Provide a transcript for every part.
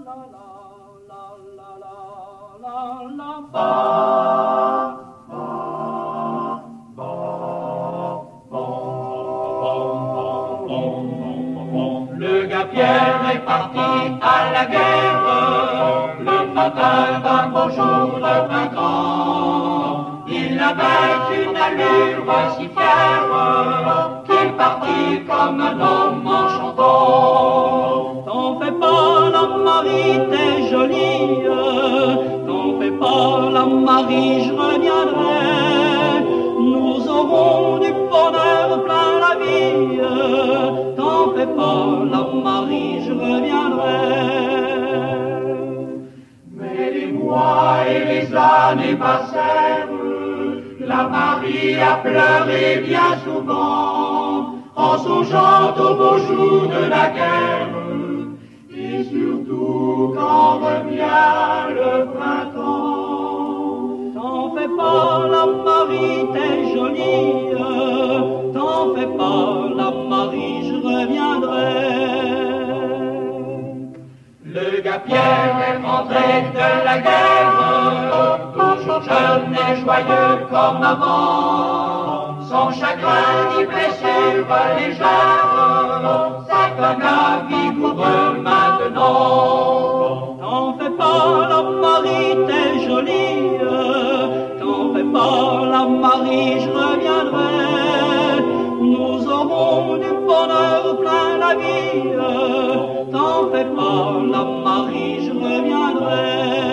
Le gars Pierre est parti à la guerre, le matin d'un beau jour de printemps. Il avait une allure si fière qu'il partit comme un homme en chantant. T'en fais pas, la Marie, t'es jolie. T'en fais pas, la Marie, je reviendrai. Nous aurons du bonheur plein la vie. T'en fais pas, la Marie, je reviendrai. Mais les mois et les années passèrent. La Marie a pleuré bien souvent en songeant aux beaux jours de la guerre. Et surtout quand revient le printemps. T'en fais pas, la Marie, t'es jolie. T'en fais pas, la Marie, je reviendrai. Le gars Pierre est rentré de la guerre, toujours jeune et joyeux comme avant, sans chagrin ni blessure légère, c'est un gars vigoureux maintenant. T'en fais pas, la Marie, t'es jolie. T'en fais pas, la Marie, je reviendrai. Nous aurons du bonheur plein la vie. T'en fais pas, la Marie, je reviendrai.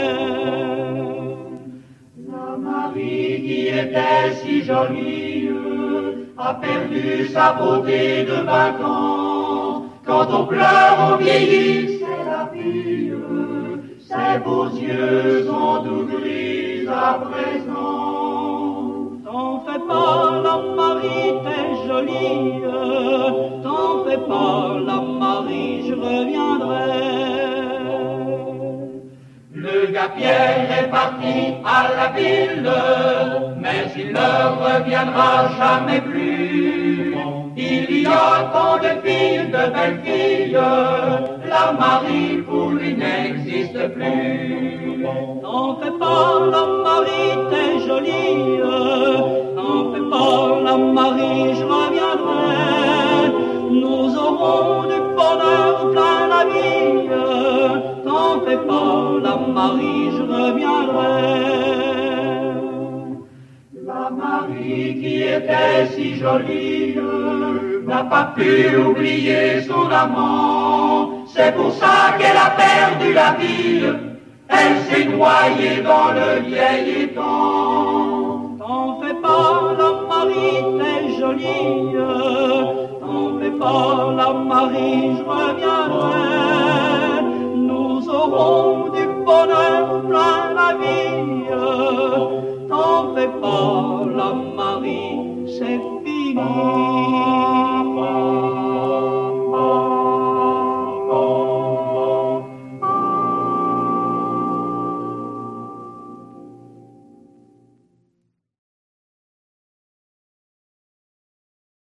La Marie qui était si jolie a perdu sa beauté de 20 ans. Quand on pleure, on vieillit, c'est la vie. Ses beaux yeux sont tout gris à présent. T'en fais pas, la Marie, t'es jolie. T'en fais pas, la Marie, je reviendrai. Le gars Pierre est parti à la ville, mais il ne reviendra jamais plus. Il y a tant de filles, de belles filles, la Marie pour lui n'existe plus. T'en fais pas, la Marie, t'es jolie. T'en fais pas, la Marie, je reviendrai. Nous aurons du bonheur plein la vie. T'en fais pas, la Marie, je reviendrai. La Marie qui était si jolie n'a pas pu oublier son amant. C'est pour ça qu'elle a perdu la vie. Elle s'est noyée dans le vieil étang. T'en fais pas, la Marie, t'es jolie. T'en fais pas, la Marie, je reviendrai. Nous aurons du bonheur plein la vie.